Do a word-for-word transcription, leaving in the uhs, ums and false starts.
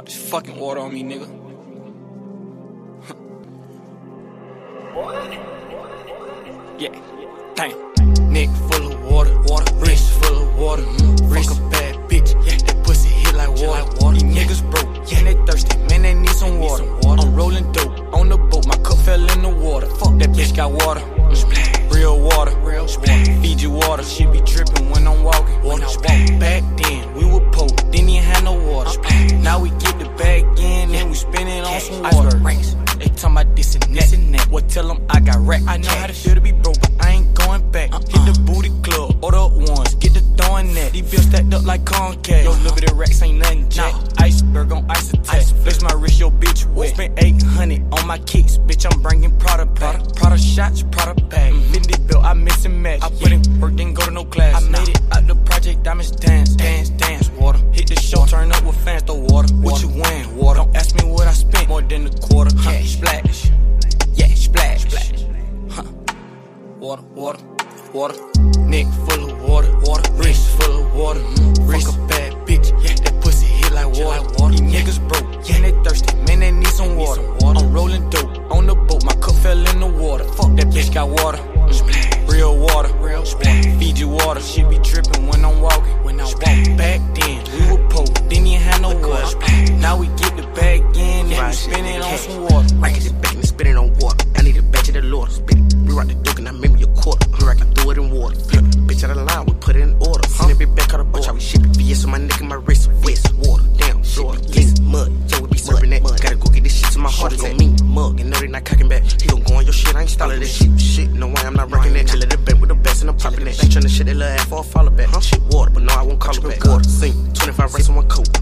this fucking water on me, nigga. Yeah, damn. Neck full of water, water. Wrist full of water, mm. Wrist. Fuck a bad bitch, yeah. That pussy hit like water. Like water. These niggas broke, yeah. And they thirsty, man. They need some water. Need some water. I'm rolling dope on the boat. My cup fell in the water. Fuck that bitch got water. Mm. Splash. Real water, real splash. Fiji water, she be dripping when I'm walking. Water when I walk. Back then we were poor, didn't even have no water. Splash. Now we get the bag in and we spin it on some water. They talking about this and that, and that. Well, tell them I got rack. I know how to feel to be broke, but I ain't going back. Uh-uh. Hit the booty club, order up ones, get the throwing that. These bills stacked up like Concave. Yo, little bit of racks ain't nothing jack. No. Iceberg on ice attack. Flex my wrist, your bitch wet. Spent eight hundred on my kicks, bitch. I'm bringing Prada back. Prada, Prada shots, Prada bag. Mm-hmm. Fendi bill, I miss and match. I put in work, didn't go to no class. I made it out the project, diamonds dance, dance, dance. Water, hit the show, turn up with fans, the water. What you win? Water. Don't ask me what I spent, more than a quarter. Huh. Splash. Yeah, splash, splash. Huh. Water, water, water. Neck full of water, water. Wrist full of water, mm. Wrist. Fuck a bad bitch, yeah. That pussy hit like water. Like water. These niggas broke, yeah. And they thirsty, man. They need some water. Need some water. I'm rolling dope on the boat. My cup fell in the water. Fuck that bitch got water. Mm. Splash. Real water, real splash. Fiji water, she be dripping when I'm walking. When I splash. Walk back then, we were poor, didn't even have no water. Splash. Now we get the bag in and we spin it on some water. Rack it back and spin it on water. I need a batch of the Lord. Spit it. We rock the dope and I made me a quarter. We rack, I throw it in water. Flip it. Bitch out of line, we put it in order. Send it back out the boat. Watch how we ship it. V S on my neck and my wrist. West water. Down, Florida. Yes, mud. Yo, we be serving that. Gotta go get this shit to my heart attack. Me, mug, and know they not cocking back. He gon' go on your shit, I ain't stalling that shit. Shit, no way I'm not rocking that. Chill at the bank with the best and I'm popping that. Ain't tryna shit that little ass for a follow back. Shit water, but no, I won't call it back. Water, sing, twenty-five racks on one coat.